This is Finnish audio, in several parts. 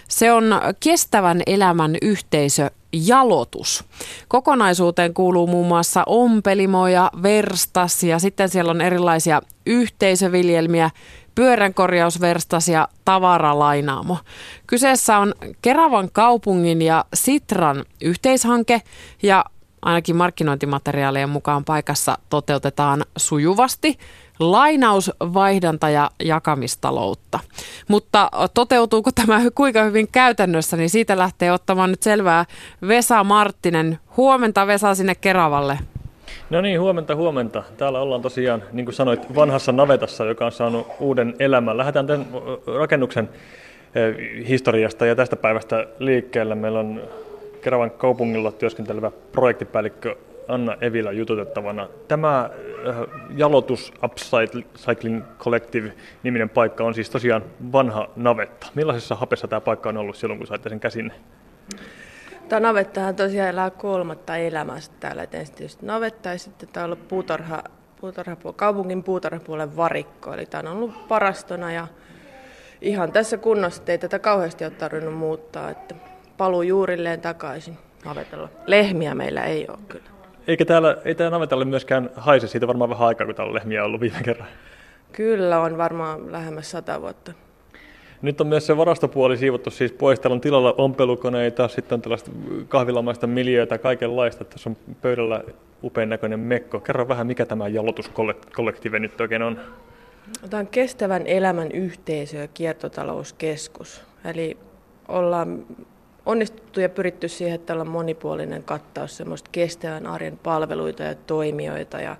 Se on kestävän elämän yhteisö Jalotus. Kokonaisuuteen kuuluu muun muassa ompelimo ja verstas ja sitten siellä on erilaisia yhteisöviljelmiä, pyöränkorjausverstas ja tavaralainaamo. Kyseessä on Keravan kaupungin ja Sitran yhteishanke ja ainakin markkinointimateriaalien mukaan paikassa toteutetaan sujuvasti lainaus-, vaihdanta- ja jakamistaloutta. Mutta toteutuuko tämä kuinka hyvin käytännössä, niin siitä lähtee ottamaan nyt selvää Vesa Marttinen. Huomenta Vesa sinne Keravalle. No niin, huomenta. Täällä ollaan tosiaan, niin kuin sanoit, vanhassa navetassa, joka on saanut uuden elämän. Lähdetään tämän rakennuksen historiasta ja tästä päivästä liikkeelle. Meillä on Keravan kaupungilla työskentelevä projektipäällikkö Anna Evilä jututettavana. Tämä Jalotus Upcycling Collective-niminen paikka on siis tosiaan vanha navetta. Millaisessa hapessa tämä paikka on ollut silloin, kun saitte sen käsinne? Tämä navettahan tosiaan elää kolmatta elämästä täällä. Ensin tietysti navetta ja sitten tämä on ollut kaupungin puutarhapuolen varikko. Eli tämä on ollut parastona ja ihan tässä kunnossa, ei tätä kauheasti ole tarvinnut muuttaa. Että paluu juurilleen takaisin navetalla. Lehmiä meillä ei ole kyllä. Ei tämä navetalle myöskään haise, siitä varmaan vähän aikaa, kun täällä on lehmiä ollut viime kerran. Kyllä, on varmaan lähemmäs 100 vuotta. Nyt on myös se varastopuoli siivottu siis pois. Täällä on tilalla ompelukoneita, sitten on tällaista kahvilamaista miljöitä, kaikenlaista. Tässä on pöydällä upean näköinen mekko. Kerro vähän, mikä tämä Jalotus-kollektiivi nyt oikein on? Tämä on kestävän elämän yhteisö ja kiertotalouskeskus. Eli ollaan onnistuttu ja pyritty siihen, että täällä on monipuolinen kattaus semmoista kestävän arjen palveluita ja toimijoita ja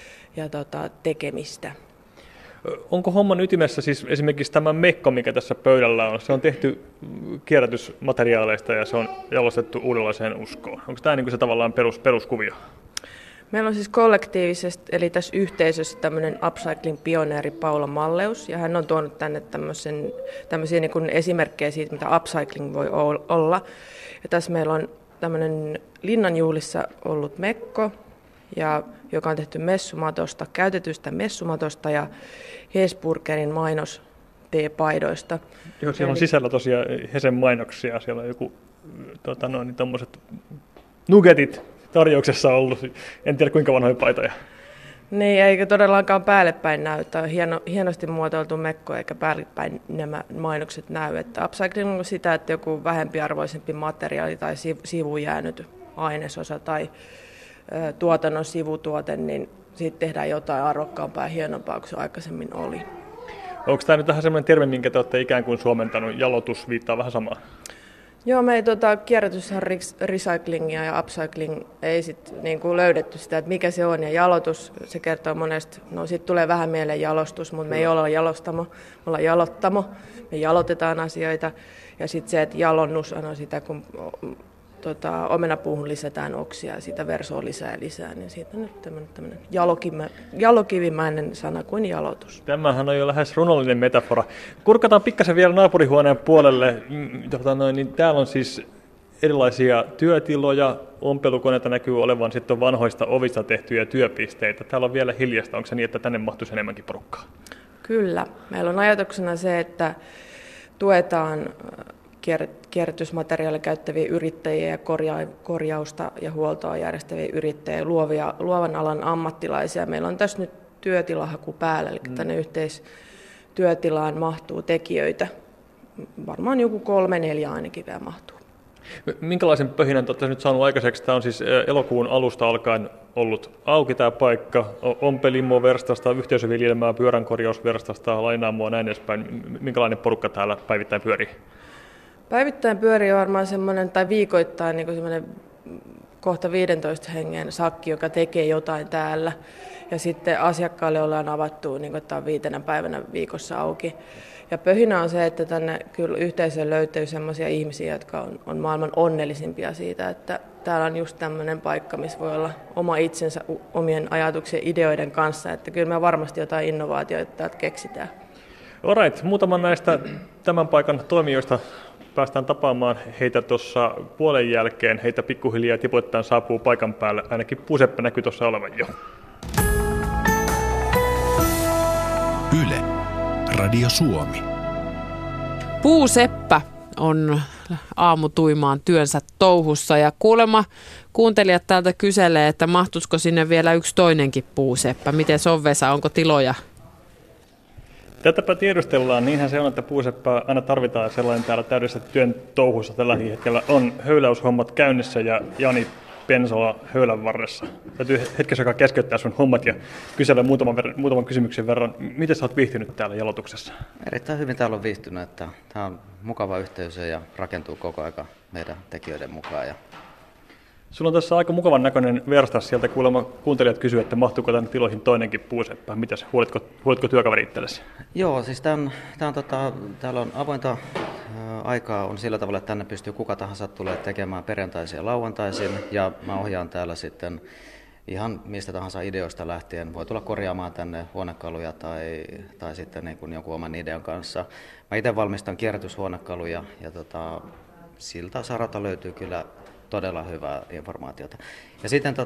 tekemistä. Onko homman ytimessä siis esimerkiksi tämä mekko, mikä tässä pöydällä on? Se on tehty kierrätysmateriaaleista ja se on jalostettu uudenlaiseen uskoon. Onko tämä niin kuin se tavallaan peruskuvio? Meillä on siis kollektiivisesti, eli tässä yhteisössä tämmöinen upcycling-pioneeri Paula Malleus, ja hän on tuonut tänne tämmöisiä niin kuin esimerkkejä siitä, mitä upcycling voi olla. Ja tässä meillä on tämmöinen linnanjuhlissa ollut mekko, joka on tehty messumatosta, käytetystä messumatosta ja Hesburgerin mainos teepaidoista. Joo, siellä on sisällä tosiaan Hesen mainoksia, siellä on joku tommoset nugetit tarjouksessa ollut, en tiedä kuinka vanhoja paitoja. Niin, eikä todellakaan päällepäin näy. Tämä on hienosti muotoiltu mekko, eikä päällepäin nämä mainokset näy. Että upcycling on sitä, että joku vähempiarvoisempi materiaali tai sivuun jäänyt ainesosa tai tuotannon sivutuote, niin siitä tehdään jotain arvokkaampaa ja hienompaa kuin se aikaisemmin oli. Onko tämä nyt vähän sellainen termi, minkä te olette ikään kuin suomentanut, Jalotus viittaa vähän samaa? Joo, me ei kierrätys, recyclingia ja upcycling ei sit niinku löydetty sitä, että mikä se on. Ja jalotus, se kertoo monesta, no siitä tulee vähän mieleen jalostus, mutta me ei olla jalostamo, me ollaan jalottamo, me jalotetaan asioita. Ja sitten se, että jalonnus on sitä, kun omenapuuhun lisätään oksia ja sitä versoa lisää, niin siitä on nyt tämmöinen jalokivimäinen sana kuin jalotus. Tämähän on jo lähes runollinen metafora. Kurkataan pikkasen vielä naapurihuoneen puolelle. Niin täällä on siis erilaisia työtiloja, ompelukoneita näkyy olevan, sitten on vanhoista ovista tehtyjä työpisteitä. Täällä on vielä hiljasta. Onko se niin, että tänne mahtuisi enemmänkin porukkaa? Kyllä. Meillä on ajatuksena se, että tuetaan kierrätysmateriaalia käyttäviä yrittäjiä ja korjausta ja huoltoa järjestäviä yrittäjiä, luovan alan ammattilaisia. Meillä on tässä nyt työtilahaku päällä, eli tänne yhteistyötilaan mahtuu tekijöitä. Varmaan joku 3-4 ainakin vielä mahtuu. Minkälaisen pöhinän olette nyt saanut aikaiseksi? Tämä on siis elokuun alusta alkaen ollut auki tämä paikka. Ompelimo-verstasta, yhteisöviljelmää, pyöränkorjausverstasta, lainaamoa näin edespäin. Minkälainen porukka täällä päivittäin pyörii? Päivittäin pyörii varmaan semmoinen, tai viikoittain niin semmoinen kohta 15 hengen sakki, joka tekee jotain täällä. Ja sitten asiakkaalle ollaan avattu niin 5 päivänä viikossa auki. Ja pöhinä on se, että tänne kyllä yhteisöön löytyy semmoisia ihmisiä, jotka on maailman onnellisimpia siitä, että täällä on just tämmöinen paikka, missä voi olla oma itsensä omien ajatuksien ideoiden kanssa. Että kyllä me varmasti jotain innovaatioita täältä keksitään. Alright, muutaman näistä tämän paikan toimijoista päästään tapaamaan heitä tuossa puolen jälkeen. Heitä pikkuhiljaa tipoittain saapuu paikan päälle. Ainakin Puuseppä näkyy tuossa olevan jo. Yle, Radio Suomi. Puuseppä on aamutuimaan työnsä touhussa. Ja kuulemma kuuntelijat täältä kyselee, että mahtuisiko sinne vielä yksi toinenkin puuseppä. Miten se on, Vesa, onko tiloja? Tätäpä tiedustellaan. Niinhän se on, että puuseppää aina tarvitaan sellainen täällä täydessä työn touhussa. Tällä hetkellä on höyläyshommat käynnissä ja Jani Pensola höylän varressa. Täytyy hetkessä aikaa keskeyttää sun hommat ja kysellä muutaman kysymyksen verran. Miten sä oot viihtynyt täällä jalotuksessa? Erittäin hyvin täällä on viihtynyt, että tämä on mukava yhteisö ja rakentuu koko aika meidän tekijöiden mukaan. Sulla on tässä aika mukavan näköinen verstas. Sieltä kuulemma kuuntelijat kysyy, että mahtuuko tänne tiloihin toinenkin puuseppä. Mitäs, huolitko työkaveri itsellesi? Joo, siis täällä on avointa aikaa on sillä tavalla, että tänne pystyy kuka tahansa tulee tekemään perjantaisin ja lauantaisin. Ja mä ohjaan täällä sitten ihan mistä tahansa ideoista lähtien. Voi tulla korjaamaan tänne huonekaluja tai sitten niin kuin jonkun oman idean kanssa. Mä itse valmistan kierrätyshuonekaluja ja siltä saralta löytyy kyllä todella hyvää informaatiota. Ja sitten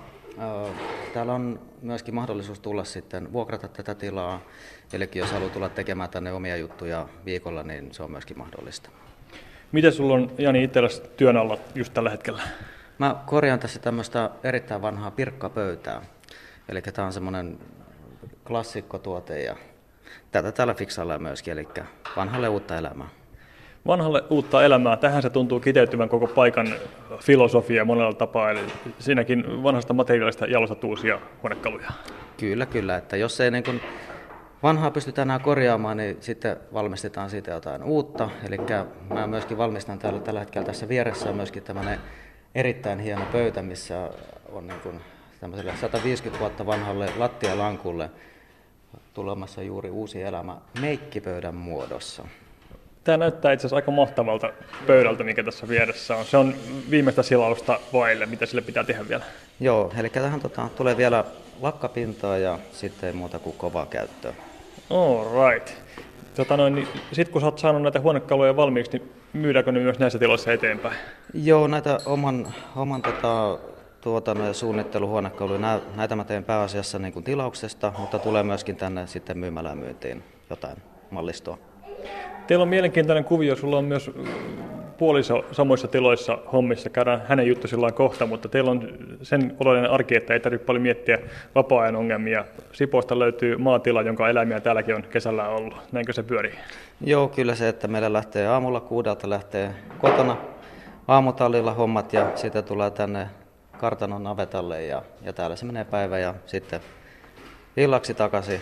täällä on myöskin mahdollisuus tulla sitten vuokrata tätä tilaa. Eli jos haluaa tulla tekemään tänne omia juttuja viikolla, niin se on myöskin mahdollista. Miten sulla on, Jani, itselläsi työn alla just tällä hetkellä? Mä korjaan tässä tämmöistä erittäin vanhaa pirkkapöytää. Eli tämä on semmoinen klassikkotuote ja tätä täällä fiksaillaan myöskin, eli vanhalle uutta elämää. Vanhalle uutta elämää. Tähän se tuntuu kiteytyvän koko paikan filosofia monella tapaa, eli siinäkin vanhasta materiaalista jalostat uusia huonekaluja. Kyllä, että jos ei niin kuin vanhaa pystytään enää korjaamaan, niin sitten valmistetaan siitä jotain uutta. Eli mä myöskin valmistan tällä hetkellä tässä vieressä on myöskin tämmöinen erittäin hieno pöytä, missä on niin kuin tämmöiselle 150 vuotta vanhalle lattialankulle tulemassa juuri uusi elämä meikkipöydän muodossa. Tämä näyttää itse asiassa aika mahtavalta pöydältä, mikä tässä vieressä on. Se on viimeistä silausta vaille. Mitä sille pitää tehdä vielä? Joo, eli tähän tulee vielä lakkapintaa ja sitten ei muuta kuin kovaa käyttöä. All right. Sitten kun sä oot saanut näitä huonekaluja valmiiksi, niin myydäänkö ne myös näissä tiloissa eteenpäin? Joo, näitä oman tuotannon ja suunnitteluhuonekaluja, näitä mä teen pääasiassa niin kuin tilauksesta, mutta tulee myöskin tänne sitten myymälään myyntiin jotain mallistoa. Teillä on mielenkiintoinen kuvio, sulla on myös puoliso samoissa tiloissa hommissa, käydään hänen juttusillaan kohta, mutta teillä on sen oloinen arki, että ei tarvitse paljon miettiä vapaa-ajan ongelmia. Sipoosta löytyy maatila, jonka eläimiä täälläkin on kesällä ollut. Näinkö se pyörii? Joo, kyllä se, että meillä lähtee aamulla 6 lähtee kotona aamutallilla hommat ja sitten tulee tänne kartanon navetalle ja täällä se menee päivä ja sitten illaksi takaisin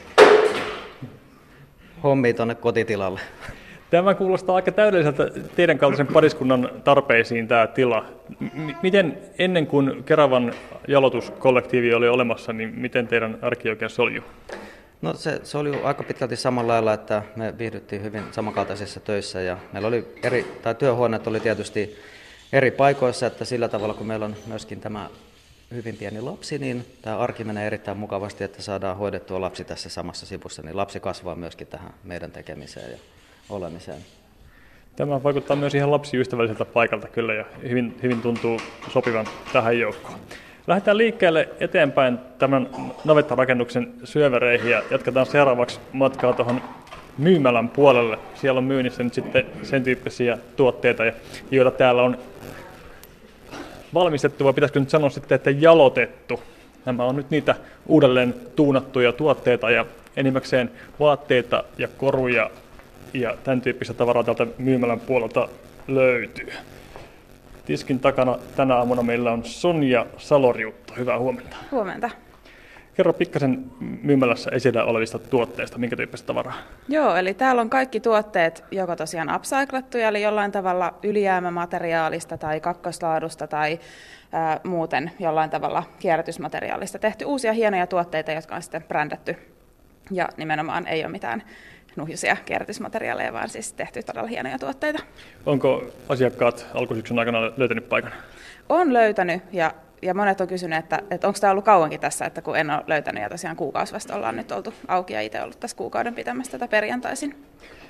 hommiin tuonne kotitilalle. Tämä kuulostaa aika täydelliseltä teidän kaltaisen pariskunnan tarpeisiin tämä tila. Miten ennen kuin Keravan jalotuskollektiivi oli olemassa, niin miten teidän arki oikein soljui? No se oli aika pitkälti samalla lailla, että me viihdyttiin hyvin samankaltaisissa töissä ja meillä oli työhuoneet oli tietysti eri paikoissa, että sillä tavalla kun meillä on myöskin tämä hyvin pieni lapsi, niin tämä arki menee erittäin mukavasti, että saadaan hoidettua lapsi tässä samassa sivussa, niin lapsi kasvaa myöskin tähän meidän tekemiseen ja olemiseen. Tämä vaikuttaa myös ihan lapsiystävälliseltä paikalta kyllä ja hyvin tuntuu sopivan tähän joukkoon. Lähdetään liikkeelle eteenpäin tämän navettarakennuksen syövereihin ja jatketaan seuraavaksi matkaa tuohon myymälän puolelle. Siellä on myynnissä nyt sitten sen tyyppisiä tuotteita, joita täällä on valmistettu, vai pitäisikö nyt sanoa sitten, että jalotettu. Nämä on nyt niitä uudelleen tuunattuja tuotteita ja enimmäkseen vaatteita ja koruja ja tämän tyyppistä tavaraa täältä myymälän puolelta löytyy. Tiskin takana tänä aamuna meillä on Sonja Salorjutto. Hyvää huomenta. Huomenta. Kerro pikkasen myymälässä esillä olevista tuotteista, minkä tyyppistä tavaraa? Joo, eli täällä on kaikki tuotteet joko tosiaan upcyclattuja, eli jollain tavalla ylijäämämateriaalista tai kakkoslaadusta tai muuten jollain tavalla kierrätysmateriaalista tehty uusia hienoja tuotteita, jotka on sitten brändätty. Ja nimenomaan ei ole mitään nuhjuisia kierrätysmateriaaleja, vaan siis tehty todella hienoja tuotteita. Onko asiakkaat alkusyksyn aikana löytänyt paikan? On löytänyt ja monet on kysynyt, että onko tämä ollut kauankin tässä, että kun en ole löytänyt ja tosiaan kuukausi vasta ollaan nyt oltu auki ja itse ollut tässä kuukauden pitämässä tätä perjantaisin.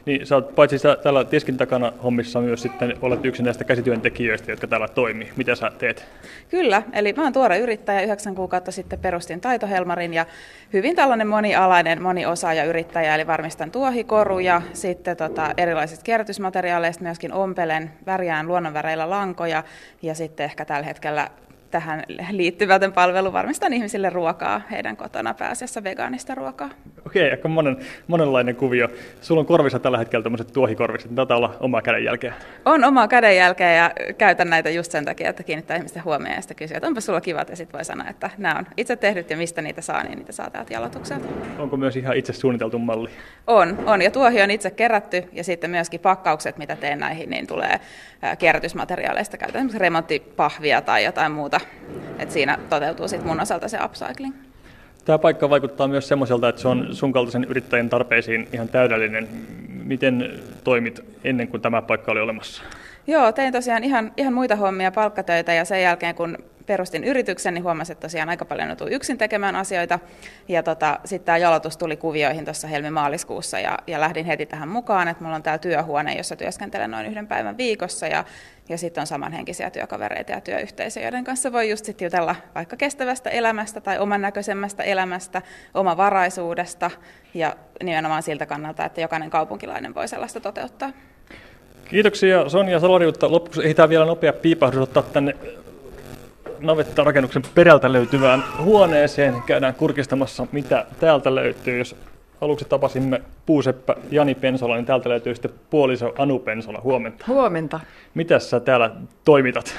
niin sä oot paitsi täällä tiskin takana hommissa myös sitten olet yksi näistä käsityöntekijöistä, jotka täällä toimii. Mitä sä teet? Kyllä, eli mä oon tuore yrittäjä, 9 kuukautta sitten perustin Taitohelmarin ja hyvin tällainen monialainen, moniosaaja-yrittäjä, eli varmistan tuohikoruja, sitten erilaisista kierrätysmateriaaleista myöskin ompelen, värjään luonnonväreillä lankoja ja sitten ehkä tällä hetkellä tähän liittyvän palvelu varmistan ihmisille ruokaa, heidän kotona pääasiassa vegaanista ruokaa. Okei, aika monenlainen kuvio. Sulla on korvissa tällä hetkellä tämmöiset tuohikorvikset, taitaa olla omaa kädenjälkeä. On omaa kädenjälkeä ja käytän näitä just sen takia, että kiinnittää ihmisten huomioon ja sitten kysyy, että onpa sulla kivat ja sitten voi sanoa, että nämä on itse tehdyt ja mistä niitä saa, niin niitä saa täältä jalotukselta. Onko myös ihan itse suunniteltu malli? On ja tuohi on itse kerätty ja sitten myöskin pakkaukset, mitä teen näihin, niin tulee kierrätysmateriaaleista, käytän esimerkiksi remonttipahvia tai jotain muuta. Et siinä toteutuu sitten mun osalta se upcycling. Tämä paikka vaikuttaa myös semmoiselta, että se on sun kaltaisen yrittäjän tarpeisiin ihan täydellinen. Miten toimit ennen kuin tämä paikka oli olemassa? Joo, tein tosiaan ihan muita hommia, palkkatöitä ja sen jälkeen kun perustin yrityksen, niin huomasin, että tosiaan aika paljon joutuu yksin tekemään asioita. Ja sitten tämä jalotus tuli kuvioihin tuossa helmi-maaliskuussa ja lähdin heti tähän mukaan, että mulla on täällä työhuone, jossa työskentelen noin 1 päivän viikossa ja sitten on samanhenkisiä työkavereita ja työyhteisöjä, joiden kanssa voi just sitten jutella vaikka kestävästä elämästä tai oman näköisemmästä elämästä, omavaraisuudesta ja nimenomaan siltä kannalta, että jokainen kaupunkilainen voi sellaista toteuttaa. Kiitoksia Sonja Salariutta. Lopuksi ehditään vielä nopea piipahdus ottaa tänne navettarakennuksen perältä löytyvään huoneeseen. Käydään kurkistamassa, mitä täältä löytyy. Jos aluksi tapasimme puuseppä Jani Pensola, niin täältä löytyy sitten puoliso Anu Pensola. Huomenta. Huomenta. Mitäs sä täällä toimitat?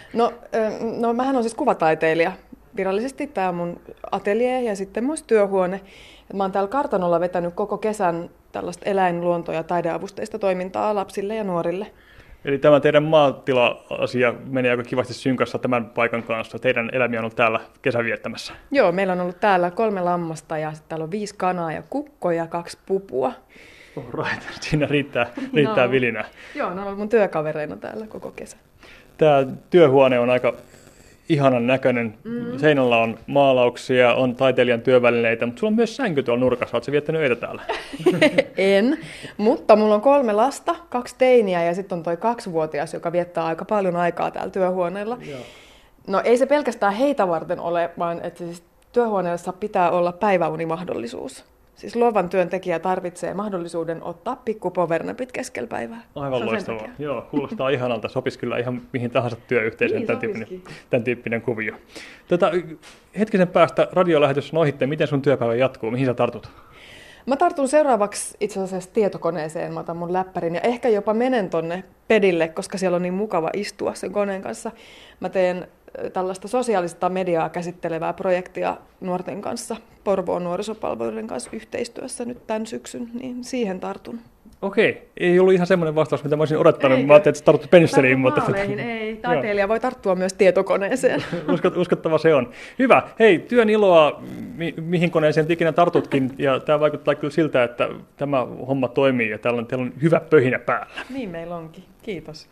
No mähän on siis kuvataiteilija. Virallisesti tämä on mun atelier ja sitten myös työhuone. Mä oon täällä kartanolla vetänyt koko kesän tällaista eläin-, luonto- ja taideavusteista toimintaa lapsille ja nuorille. Eli tämä teidän maatila-asia menee aika kivasti synkassa tämän paikan kanssa. Teidän eläimiä on ollut täällä kesän viettämässä. Joo, meillä on ollut täällä 3 lammasta ja sitten täällä on 5 kanaa ja kukko ja 2 pupua. Right. Siinä riittää vilinää. Joo, ne on ollut mun työkavereina täällä koko kesä. Tämä työhuone on aika ihanan näköinen. Seinällä on maalauksia, on taiteilijan työvälineitä, mutta sulla on myös sänky tuolla nurkassa. Oletko viettänyt öitä täällä? En, mutta mulla on 3 lasta, 2 teiniä ja sitten on toi 2-vuotias, joka viettää aika paljon aikaa täällä työhuoneella. Joo. No ei se pelkästään heitä varten ole, vaan että siis työhuoneessa pitää olla päiväunimahdollisuus. Siis luovan työntekijä tarvitsee mahdollisuuden ottaa pikkupovernapit keskellä päivää. Aivan loistavaa. Joo, kuulostaa ihanalta. Sopisi kyllä ihan mihin tahansa työyhteisöön tämän tyyppinen kuvio. Hetkisen päästä radiolähetys on ohitte. Miten sun työpäivä jatkuu? Mihin sä tartut? Mä tartun seuraavaksi itse asiassa tietokoneeseen. Mä otan mun läppärin ja ehkä jopa menen tonne pedille, koska siellä on niin mukava istua sen koneen kanssa. Mä teen tällaista sosiaalista mediaa käsittelevää projektia nuorten kanssa, Porvoon nuorisopalveluiden kanssa yhteistyössä nyt tämän syksyn, niin siihen tartun. Okei, ei ollut ihan semmoinen vastaus, mitä mä olisin odottanut. Mä ajattelin, että sä tartut pensseliin. Ei, taiteilija voi tarttua myös tietokoneeseen. Uskottava se on. Hyvä. Hei, työn iloa, mihin koneeseen ikinä tartutkin. Ja tämä vaikuttaa kyllä siltä, että tämä homma toimii ja teillä on hyvä pöhinä päällä. Niin meillä onkin. Kiitos.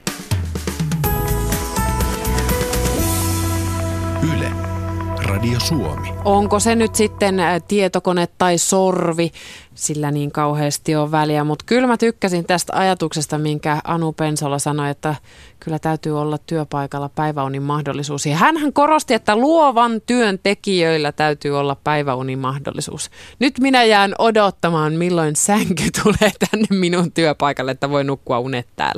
Yle, Radio Suomi. Onko se nyt sitten tietokone tai sorvi, sillä niin kauheasti on väliä, mutta kyllä mä tykkäsin tästä ajatuksesta, minkä Anu Pensola sanoi, että kyllä täytyy olla työpaikalla päiväunin mahdollisuus. Ja hänhän korosti, että luovan työn tekijöillä täytyy olla päiväunin mahdollisuus. Nyt minä jään odottamaan, milloin sänky tulee tänne minun työpaikalle, että voi nukkua unet täällä.